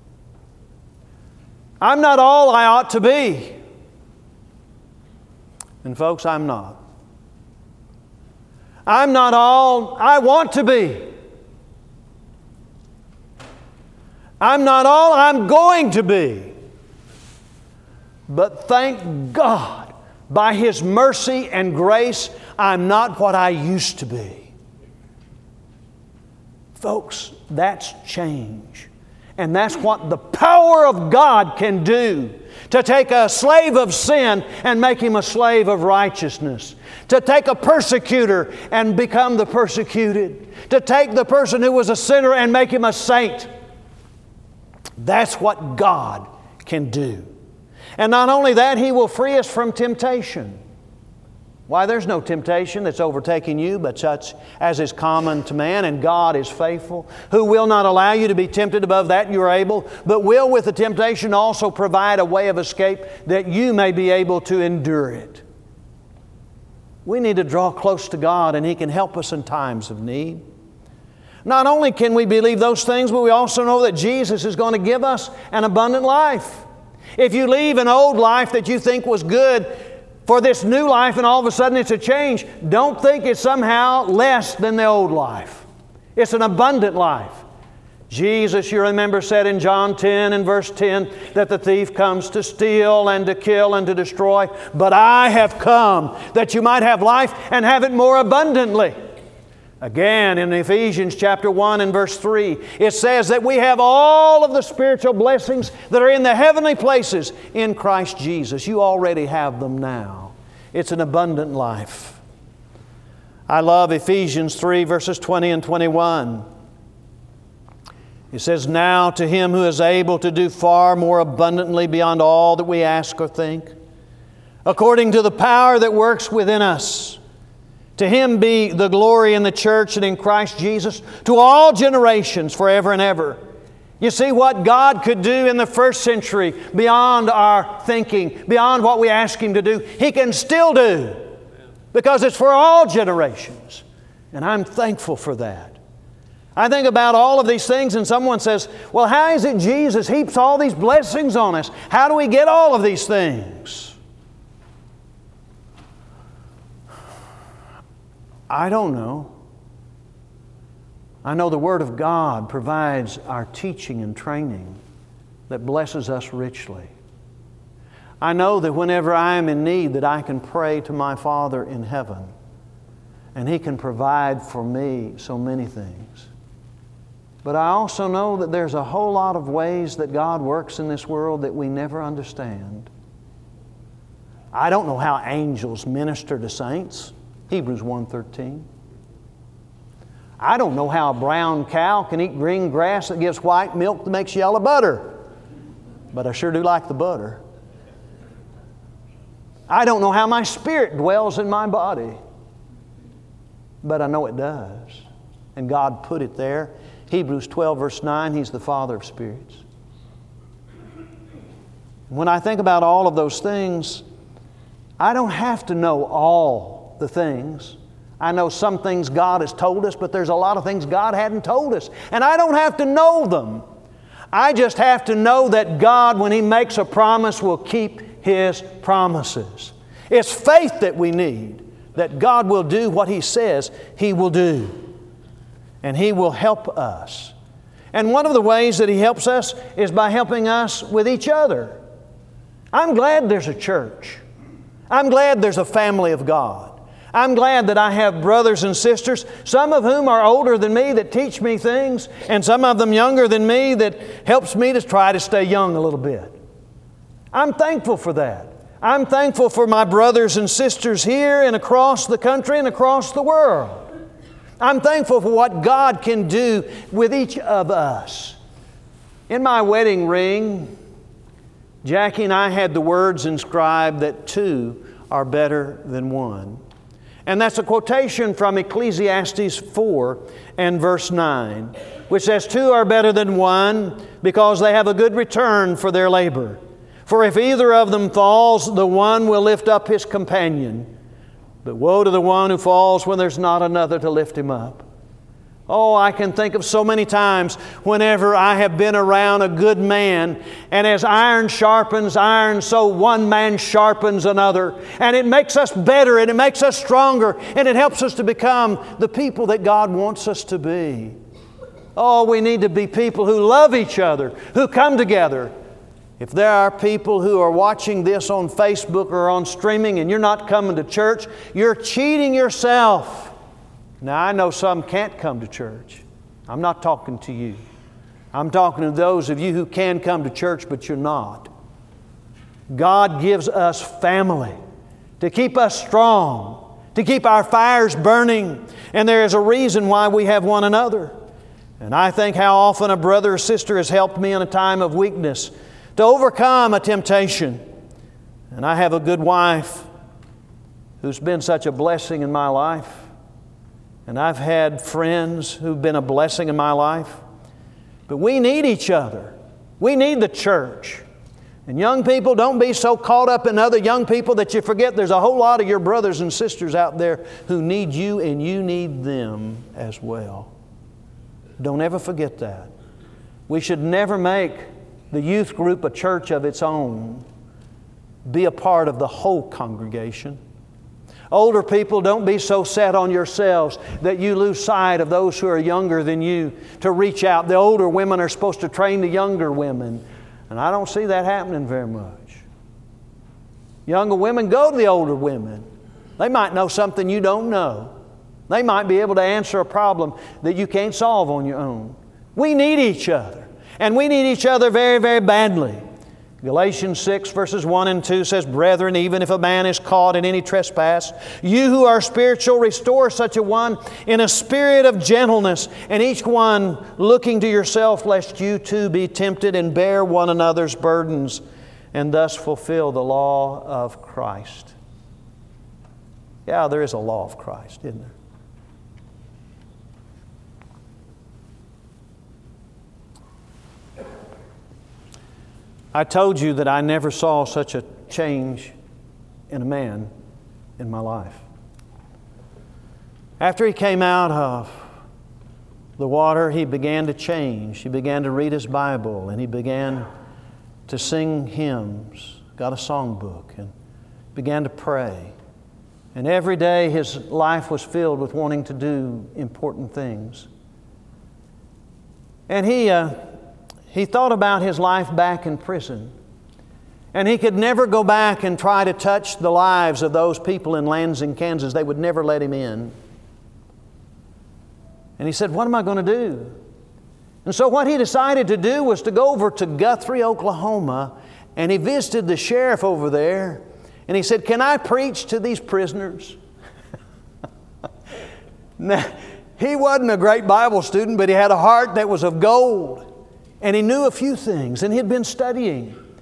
I'm not all I ought to be. And folks, I'm not. I'm not all I want to be. I'm not all I'm going to be. But thank God, by His mercy and grace, I'm not what I used to be. Folks, that's change. And that's what the power of God can do. To take a slave of sin and make him a slave of righteousness. To take a persecutor and become the persecuted. To take the person who was a sinner and make him a saint. That's what God can do. And not only that, He will free us from temptation. Why, there's no temptation that's overtaking you but such as is common to man, and God is faithful, who will not allow you to be tempted above that you are able, but will with the temptation also provide a way of escape that you may be able to endure it. We need to draw close to God, and He can help us in times of need. Not only can we believe those things, but we also know that Jesus is going to give us an abundant life. If you leave an old life that you think was good for this new life and all of a sudden it's a change, don't think it's somehow less than the old life. It's an abundant life. Jesus, you remember, said in John ten and verse ten that the thief comes to steal and to kill and to destroy, but I have come that you might have life and have it more abundantly. Again, in Ephesians chapter one and verse three, it says that we have all of the spiritual blessings that are in the heavenly places in Christ Jesus. You already have them now. It's an abundant life. I love Ephesians three verses twenty and twenty-one. It says, now to Him who is able to do far more abundantly beyond all that we ask or think, according to the power that works within us. To Him be the glory in the church and in Christ Jesus to all generations forever and ever. You see what God could do in the first century beyond our thinking, beyond what we ask Him to do, He can still do because it's for all generations. And I'm thankful for that. I think about all of these things and someone says, well, how is it Jesus heaps all these blessings on us? How do we get all of these things? I don't know. I know the Word of God provides our teaching and training that blesses us richly. I know that whenever I am in need that I can pray to my Father in heaven and He can provide for me so many things. But I also know that there's a whole lot of ways that God works in this world that we never understand. I don't know how angels minister to saints. Hebrews one thirteen. I don't know how a brown cow can eat green grass that gives white milk that makes yellow butter. but I sure do like the butter. I don't know how my spirit dwells in my body, but I know it does. And God put it there. Hebrews twelve verse nine, He's the Father of spirits. When I think about all of those things, I don't have to know all the things. I know some things God has told us, but there's a lot of things God hadn't told us. And I don't have to know them. I just have to know that God, when He makes a promise, will keep His promises. It's faith that we need, that God will do what He says He will do. And He will help us. And one of the ways that He helps us is by helping us with each other. I'm glad there's a church. I'm glad there's a family of God. I'm glad that I have brothers and sisters, some of whom are older than me that teach me things, and some of them younger than me that helps me to try to stay young a little bit. I'm thankful for that. I'm thankful for my brothers and sisters here and across the country and across the world. I'm thankful for what God can do with each of us. In my wedding ring, Jackie and I had the words inscribed that two are better than one. And that's a quotation from Ecclesiastes four and verse nine, which says, two are better than one because they have a good return for their labor. For if either of them falls, the one will lift up his companion. But woe to the one who falls when there's not another to lift him up. Oh, I can think of so many times whenever I have been around a good man, and as iron sharpens iron, so one man sharpens another. And it makes us better, and it makes us stronger, and it helps us to become the people that God wants us to be. Oh, we need to be people who love each other, who come together. If there are people who are watching this on Facebook or on streaming and you're not coming to church, you're cheating yourself. Now, I know some can't come to church. I'm not talking to you. I'm talking to those of you who can come to church, but you're not. God gives us family to keep us strong, to keep our fires burning, and there is a reason why we have one another. And I think how often a brother or sister has helped me in a time of weakness to overcome a temptation. And I have a good wife who's been such a blessing in my life. And I've had friends who've been a blessing in my life. But we need each other. We need the church. And young people, don't be so caught up in other young people that you forget there's a whole lot of your brothers and sisters out there who need you and you need them as well. Don't ever forget that. We should never make the youth group a church of its own. Be a part of the whole congregation. Older people, don't be so set on yourselves that you lose sight of those who are younger than you to reach out. The older women are supposed to train the younger women, and I don't see that happening very much. Younger women, go to the older women. They might know something you don't know. They might be able to answer a problem that you can't solve on your own. We need each other, and we need each other very, very badly. Galatians six verses one and two says, Brethren, even if a man is caught in any trespass, you who are spiritual, restore such a one in a spirit of gentleness, and each one looking to yourself, lest you too be tempted, and bear one another's burdens, and thus fulfill the law of Christ. Yeah, there is a law of Christ, isn't there? I told you that I never saw such a change in a man in my life. After he came out of the water, he began to change. He began to read his Bible, and he began to sing hymns, got a songbook, and began to pray. And every day his life was filled with wanting to do important things. And he... Uh, He thought about his life back in prison. And he could never go back and try to touch the lives of those people in Lansing, Kansas. They would never let him in. And he said, what am I going to do? And so what he decided to do was to go over to Guthrie, Oklahoma, and he visited the sheriff over there. And he said, can I preach to these prisoners? Now, he wasn't a great Bible student, but he had a heart that was of gold. And he knew a few things, and he'd been studying.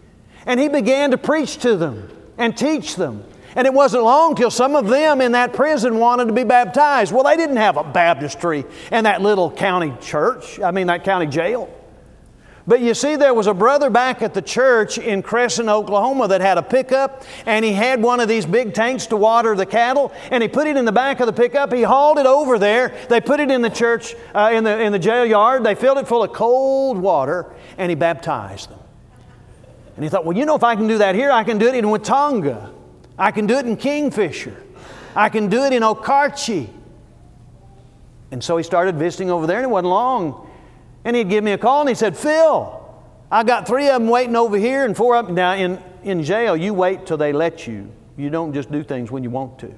And he began to preach to them and teach them. And it wasn't long till some of them in that prison wanted to be baptized. Well, they didn't have a baptistry in that little county church, I mean that county jail. But you see, there was a brother back at the church in Crescent, Oklahoma that had a pickup, and he had one of these big tanks to water the cattle, and he put it in the back of the pickup. He hauled it over there. They put it in the church, uh, in the, in the jail yard. They filled it full of cold water, and he baptized them. And he thought, well, you know, if I can do that here, I can do it in Watonga. I can do it in Kingfisher. I can do it in Okarche. And so he started visiting over there, and it wasn't long. And he'd give me a call, and he said, Phil, I got three of them waiting over here and four of them. Now, in, in jail, you wait till they let you. You don't just do things when you want to.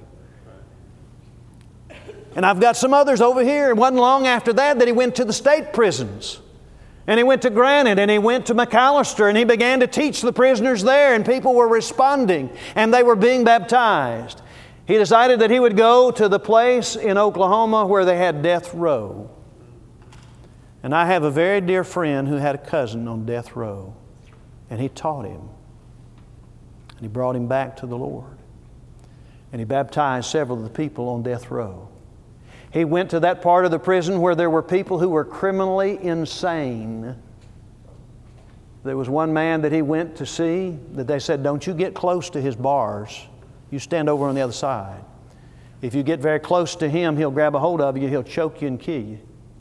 And I've got some others over here. It wasn't long after that that he went to the state prisons. And he went to Granite, and he went to McAllister, and he began to teach the prisoners there, and people were responding, and they were being baptized. He decided that he would go to the place in Oklahoma where they had death row. And I have a very dear friend who had a cousin on death row, and he taught him. And he brought him back to the Lord. And he baptized several of the people on death row. He went to that part of the prison where there were people who were criminally insane. There was one man that he went to see that they said, don't you get close to his bars. You stand over on the other side. If you get very close to him, he'll grab a hold of you, he'll choke you and kill you.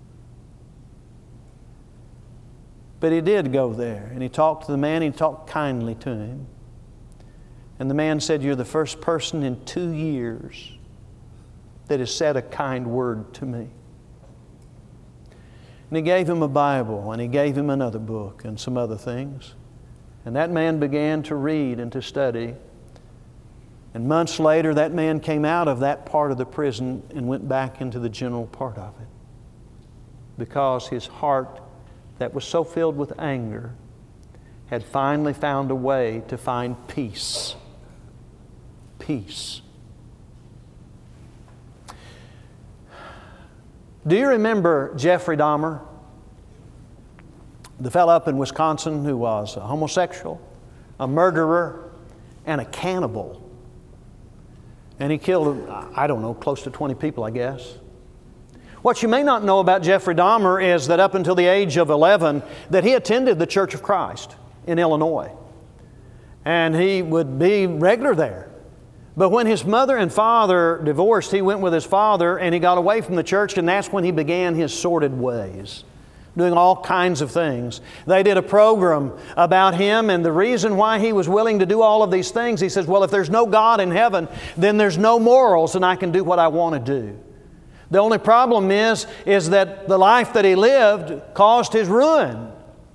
But he did go there, and he talked to the man, and he talked kindly to him. And the man said, you're the first person in two years that has said a kind word to me. And he gave him a Bible, and he gave him another book and some other things. And that man began to read and to study. And months later, that man came out of that part of the prison and went back into the general part of it. Because his heart that was so filled with anger had finally found a way to find peace. Peace. Do you remember Jeffrey Dahmer? The fellow up in Wisconsin who was a homosexual, a murderer, and a cannibal. And he killed, I don't know, close to twenty people, I guess. What you may not know about Jeffrey Dahmer is that up until the age of eleven, that he attended the Church of Christ in Illinois. And he would be regular there. But when his mother and father divorced, he went with his father and he got away from the church, and that's when he began his sordid ways, doing all kinds of things. They did a program about him, and the reason why he was willing to do all of these things, he says, well, if there's no God in heaven, then there's no morals, and I can do what I want to do. The only problem is, is that the life that he lived caused his ruin.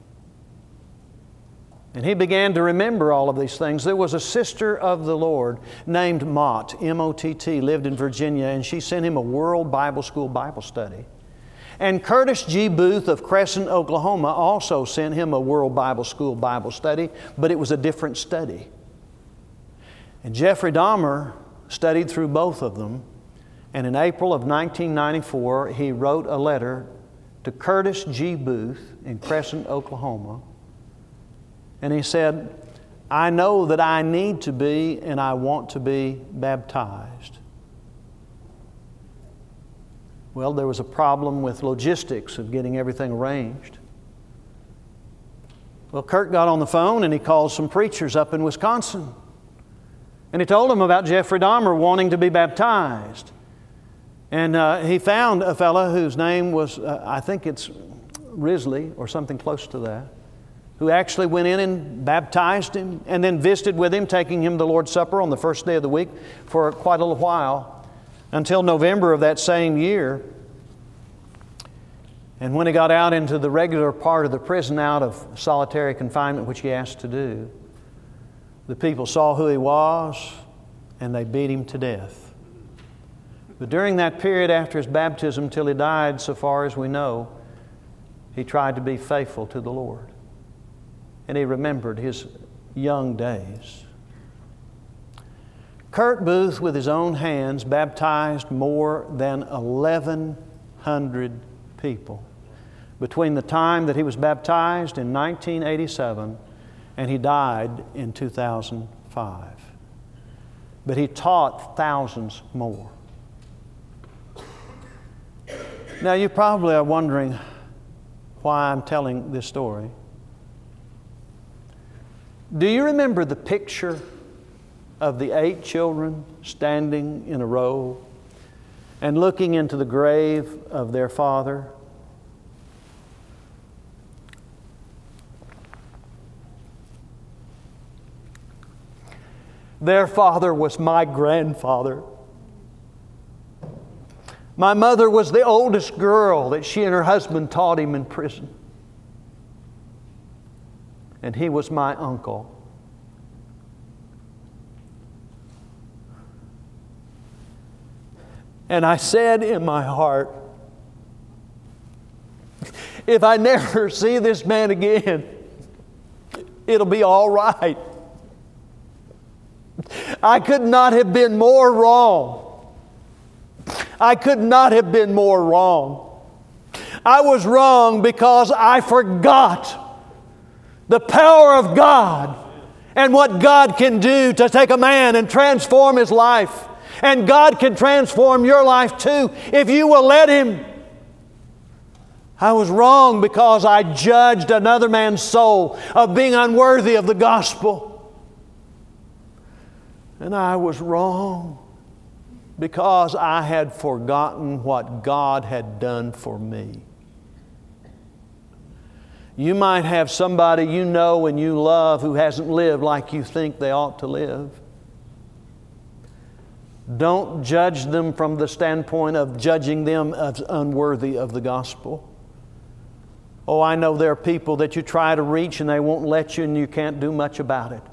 And he began to remember all of these things. There was a sister of the Lord named Mott, M O T T, lived in Virginia, and she sent him a World Bible School Bible study. And Curtis G. Booth of Crescent, Oklahoma, also sent him a World Bible School Bible study, but it was a different study. And Jeffrey Dahmer studied through both of them. And in April of nineteen ninety-four, he wrote a letter to Curtis G. Booth in Crescent, Oklahoma. And he said, I know that I need to be and I want to be baptized. Well, there was a problem with logistics of getting everything arranged. Well, Kurt got on the phone and he called some preachers up in Wisconsin. And he told them about Jeffrey Dahmer wanting to be baptized. And uh, he found a fellow whose name was, uh, I think it's Risley or something close to that, who actually went in and baptized him and then visited with him, taking him to the Lord's Supper on the first day of the week for quite a little while, until November of that same year. And when he got out into the regular part of the prison, out of solitary confinement, which he asked to do, the people saw who he was and they beat him to death. But during that period after his baptism till he died, so far as we know, he tried to be faithful to the Lord. And he remembered his young days. Kurt Booth, with his own hands, baptized more than eleven hundred people between the time that he was baptized in nineteen eighty-seven and he died in two thousand five. But he taught thousands more. Now, you probably are wondering why I'm telling this story. Do you remember the picture of the eight children standing in a row and looking into the grave of their father? Their father was my grandfather. My mother was the oldest girl that she and her husband taught him in prison. And he was my uncle. And I said in my heart, if I never see this man again, it'll be all right. I could not have been more wrong. I could not have been more wrong. I was wrong because I forgot the power of God and what God can do to take a man and transform his life. And God can transform your life too if you will let Him. I was wrong because I judged another man's soul of being unworthy of the gospel. And I was wrong because I had forgotten what God had done for me. You might have somebody you know and you love who hasn't lived like you think they ought to live. Don't judge them from the standpoint of judging them as unworthy of the gospel. Oh, I know there are people that you try to reach and they won't let you and you can't do much about it.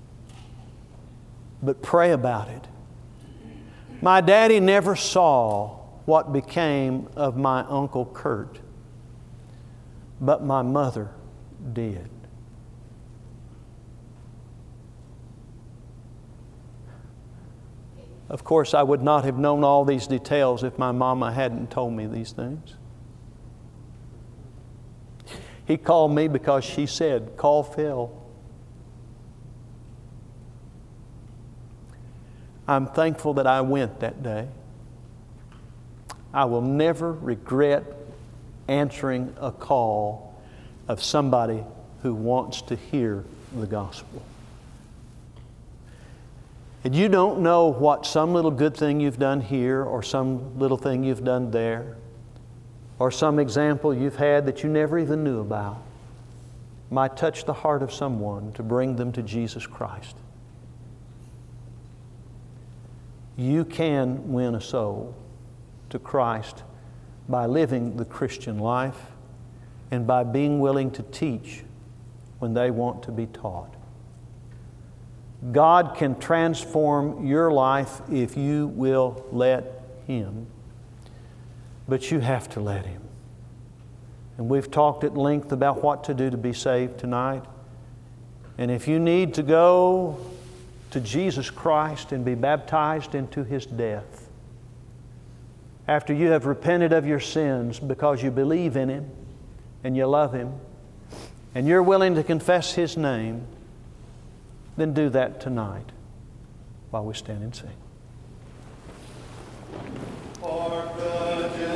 But pray about it. My daddy never saw what became of my Uncle Kurt, but my mother did. Of course, I would not have known all these details if my mama hadn't told me these things. He called me because she said, "Call Phil." I'm thankful that I went that day. I will never regret answering a call of somebody who wants to hear the gospel. And you don't know what some little good thing you've done here or some little thing you've done there or some example you've had that you never even knew about might touch the heart of someone to bring them to Jesus Christ. You can win a soul to Christ by living the Christian life and by being willing to teach when they want to be taught. God can transform your life if you will let Him, but you have to let Him. And we've talked at length about what to do to be saved tonight. And if you need to go to Jesus Christ and be baptized into His death, after you have repented of your sins because you believe in Him and you love Him and you're willing to confess His name, then do that tonight while we stand and sing.